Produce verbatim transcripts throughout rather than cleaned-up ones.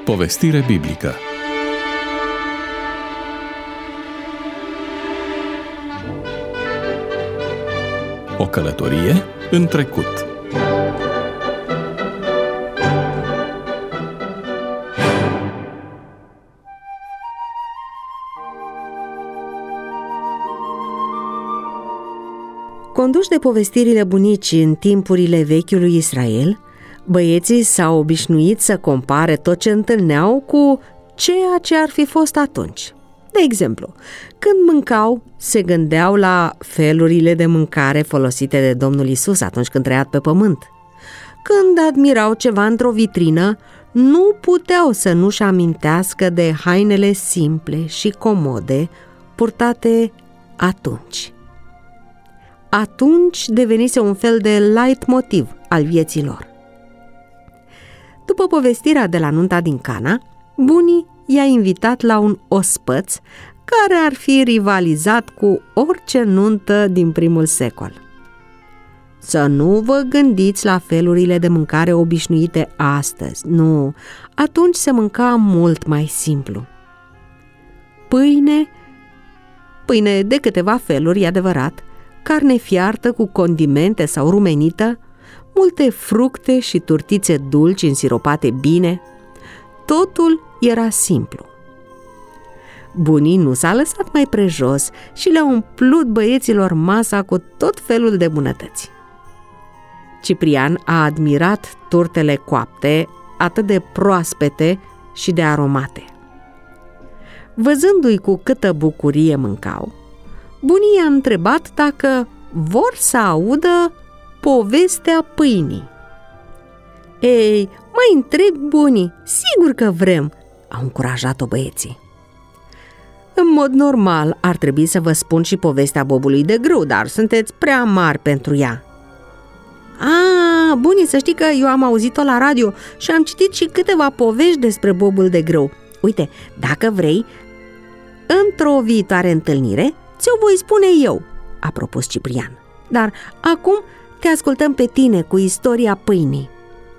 Povestire biblică. O călătorie în trecut. Conduși de povestirile bunicii în timpurile vechiului Israel, băieții s-au obișnuit să compare tot ce întâlneau cu ceea ce ar fi fost atunci. De exemplu, când mâncau, se gândeau la felurile de mâncare folosite de Domnul Isus atunci când trăia pe pământ. Când admirau ceva într-o vitrină, nu puteau să nu-și amintească de hainele simple și comode purtate atunci. Atunci devenise un fel de leitmotiv al vieții lor. După povestirea de la nunta din Cana, bunii i-a invitat la un ospăț care ar fi rivalizat cu orice nuntă din primul secol. Să nu vă gândiți la felurile de mâncare obișnuite astăzi, nu, atunci se mânca mult mai simplu. Pâine, pâine de câteva feluri, e adevărat, carne fiartă cu condimente sau rumenită, multe fructe și turtițe dulci însiropate bine. Totul era simplu. Bunii nu s-a lăsat mai prejos și le-au umplut băieților masa cu tot felul de bunătăți. Ciprian a admirat turtele coapte, atât de proaspete și de aromate. Văzându-i cu câtă bucurie mâncau, bunii i-a întrebat dacă vor să audă povestea pâinii. Ei, mai întreb bunii, sigur că vrem, au încurajat-o băieții. În mod normal ar trebui să vă spun și povestea bobului de grâu, dar sunteți prea mari pentru ea. A, bunii, să știi că eu am auzit-o la radio și am citit și câteva povești despre bobul de grâu. Uite, dacă vrei, într-o viitoare întâlnire ți-o voi spune eu, a propus Ciprian. Dar acum te ascultăm pe tine cu istoria pâinii.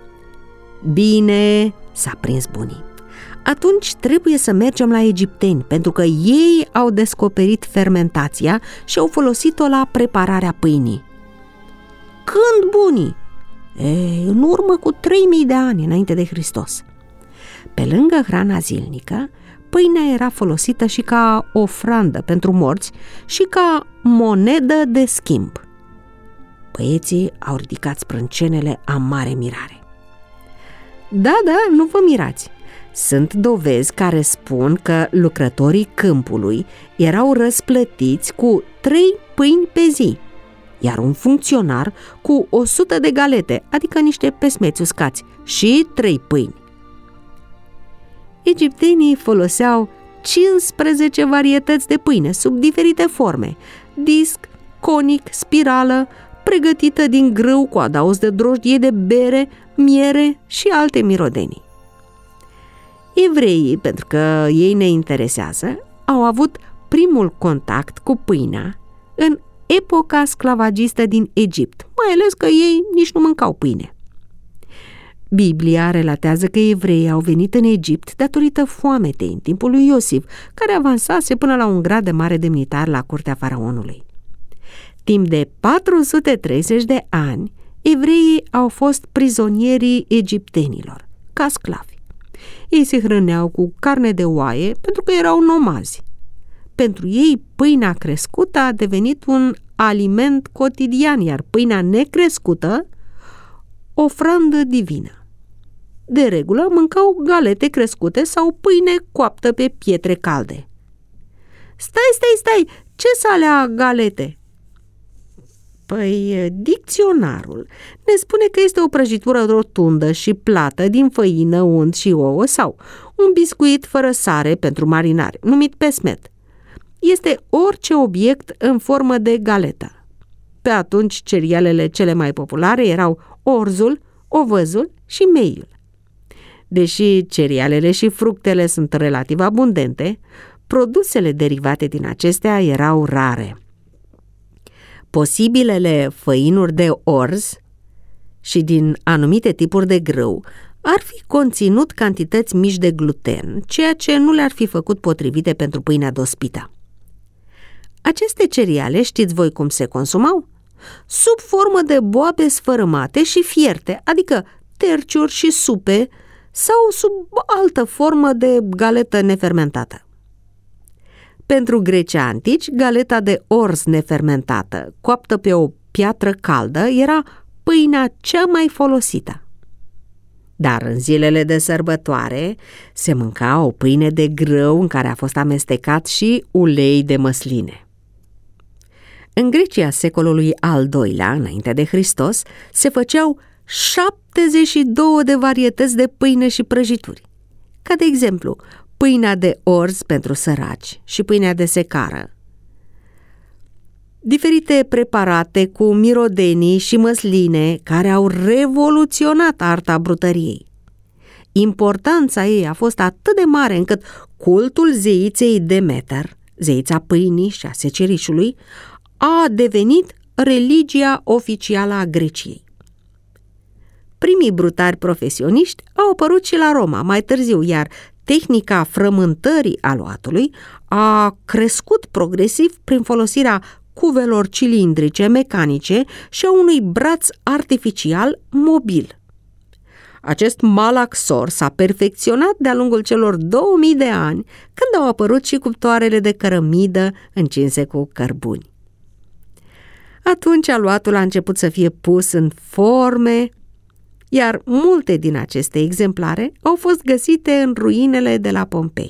Bine, s-a prins bunii. Atunci trebuie să mergem la egipteni, pentru că ei au descoperit fermentația și au folosit-o la prepararea pâinii. Când, bunii? Ei, în urmă cu trei mii de ani înainte de Hristos. Pe lângă hrana zilnică, pâinea era folosită și ca ofrandă pentru morți și ca monedă de schimb. Băieții au ridicat sprâncenele a mare mirare. Da, da, nu vă mirați. Sunt dovezi care spun că lucrătorii câmpului erau răsplătiți cu trei pâini pe zi, iar un funcționar cu o sută de galete, adică niște pesmeți uscați, și trei pâini. Egiptenii foloseau cincisprezece varietăți de pâine sub diferite forme, disc, conic, spirală, pregătită din grâu cu adaos de drojdie de bere, miere și alte mirodenii. Evreii, pentru că ei ne interesează, au avut primul contact cu pâinea în epoca sclavagistă din Egipt, mai ales că ei nici nu mâncau pâine. Biblia relatează că evreii au venit în Egipt datorită foametei în timpul lui Iosif, care avansase până la un grad de mare demnitar la curtea faraonului. Timp de patru sute treizeci de ani, evreii au fost prizonierii egiptenilor, ca sclavi. Ei se hrăneau cu carne de oaie pentru că erau nomazi. Pentru ei, pâinea crescută a devenit un aliment cotidian, iar pâinea necrescută, ofrandă divină. De regulă, mâncau galete crescute sau pâine coaptă pe pietre calde. Stai, stai, stai, ce s-alea galete? Păi, dicționarul ne spune că este o prăjitură rotundă și plată din făină, unt și ouă sau un biscuit fără sare pentru marinari, numit pesmet. Este orice obiect în formă de galetă. Pe atunci, cerealele cele mai populare erau orzul, ovăzul și meiul. Deși cerealele și fructele sunt relativ abundente, produsele derivate din acestea erau rare. Posibilele făinuri de orz și din anumite tipuri de grâu ar fi conținut cantități mici de gluten, ceea ce nu le-ar fi făcut potrivite pentru pâinea dospită. Aceste cereale, știți voi cum se consumau? Sub formă de boabe sfărâmate și fierte, adică terciuri și supe, sau sub altă formă de galetă nefermentată. Pentru grecii antici, galeta de orz nefermentată, coaptă pe o piatră caldă, era pâinea cea mai folosită. Dar în zilele de sărbătoare se mânca o pâine de grâu în care a fost amestecat și ulei de măsline. În Grecia secolului al doilea, înainte de Hristos, se făceau șaptezeci și două de varietăți de pâine și prăjituri, ca de exemplu pâinea de orz pentru săraci și pâinea de secară, diferite preparate cu mirodenii și măsline care au revoluționat arta brutăriei. Importanța ei a fost atât de mare încât cultul zeiței Demeter, zeița pâinii și a secerișului, a devenit religia oficială a Greciei. Primii brutari profesioniști au apărut și la Roma mai târziu, iar tehnica frământării aluatului a crescut progresiv prin folosirea cuvelor cilindrice mecanice și a unui braț artificial mobil. Acest malaxor s-a perfecționat de-a lungul celor două mii de ani, când au apărut și cuptoarele de cărămidă încinse cu cărbuni. Atunci aluatul a început să fie pus în forme, iar multe din aceste exemplare au fost găsite în ruinele de la Pompei.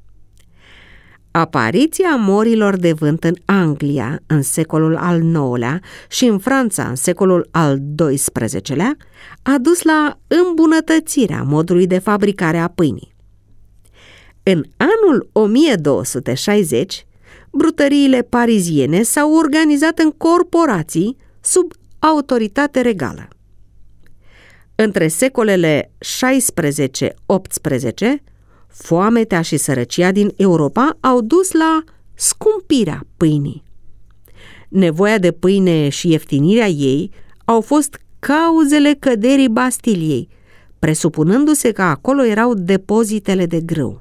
Apariția morilor de vânt în Anglia în secolul al nouălea și în Franța în secolul al doisprezecelea a dus la îmbunătățirea modului de fabricare a pâinii. În anul o mie două sute șaizeci, brutăriile pariziene s-au organizat în corporații sub autoritate regală. Între secolele șaisprezece optsprezece, foametea și sărăcia din Europa au dus la scumpirea pâinii. Nevoia de pâine și ieftinirea ei au fost cauzele căderii Bastiliei, presupunându-se că acolo erau depozitele de grâu.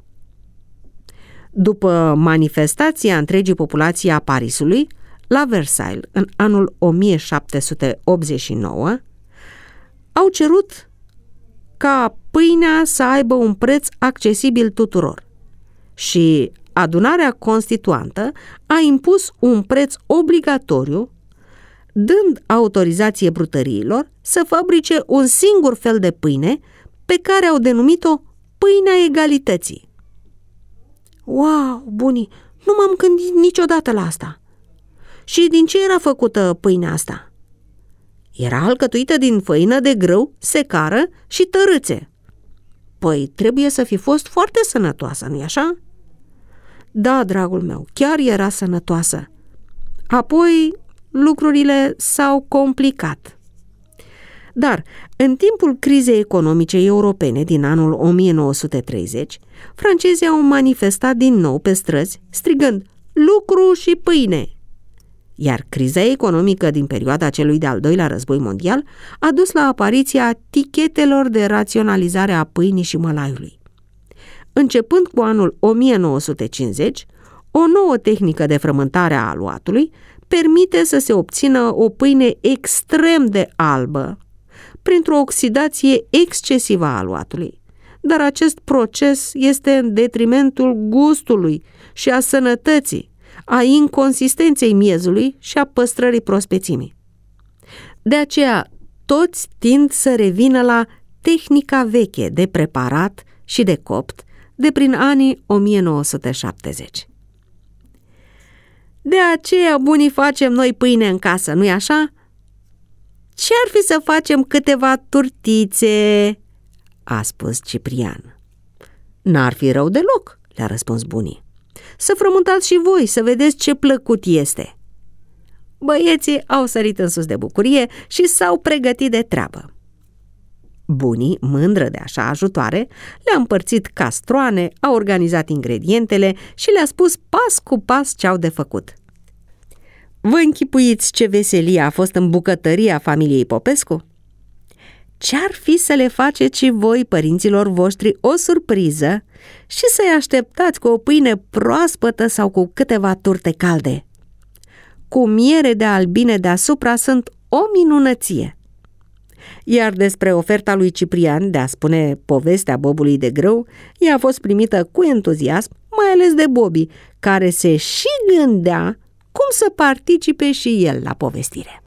După manifestația întregii populații a Parisului, la Versailles, în anul o mie șapte sute optzeci și nouă, au cerut ca pâinea să aibă un preț accesibil tuturor și adunarea constituantă a impus un preț obligatoriu, dând autorizație brutăriilor să fabrice un singur fel de pâine pe care au denumit-o pâinea egalității. Wow, bunii, nu m-am gândit niciodată la asta. Și din ce era făcută pâinea asta? Era alcătuită din făină de grâu, secară și tărâțe. Păi trebuie să fi fost foarte sănătoasă, nu-i așa? Da, dragul meu, chiar era sănătoasă. Apoi lucrurile s-au complicat. Dar, în timpul crizei economice europene din anul o mie nouă sute treizeci, francezii au manifestat din nou pe străzi, strigând lucru și pâine. Iar criza economică din perioada celui de-al doilea război mondial a dus la apariția tichetelor de raționalizare a pâinii și mălaiului. Începând cu anul o mie nouă sute cincizeci, o nouă tehnică de frământare a aluatului permite să se obțină o pâine extrem de albă printr-o oxidație excesivă a aluatului. Dar acest proces este în detrimentul gustului și a sănătății, a inconsistenței miezului și a păstrării prospețimii. De aceea, toți tind să revină la tehnica veche de preparat și de copt de prin anii o mie nouă sute șaptezeci. De aceea, bunii, facem noi pâine în casă, nu-i așa? Ce-ar fi să facem câteva turtițe? A spus Ciprian. N-ar fi rău deloc, le-a răspuns bunii. Să frământați și voi, să vedeți ce plăcut este. Băieții au sărit în sus de bucurie și s-au pregătit de treabă. Bunii, mândră de așa ajutoare, le-a împărțit castroane, a organizat ingredientele și le-a spus pas cu pas ce-au de făcut. Vă închipuiți ce veselie a fost în bucătăria familiei Popescu? Ce-ar fi să le faceți și voi, părinților voștri, o surpriză și să-i așteptați cu o pâine proaspătă sau cu câteva turte calde? Cu miere de albine deasupra sunt o minunăție. Iar despre oferta lui Ciprian de a spune povestea bobului de grâu, ea a fost primită cu entuziasm, mai ales de Bobby, care se și gândea cum să participe și el la povestire.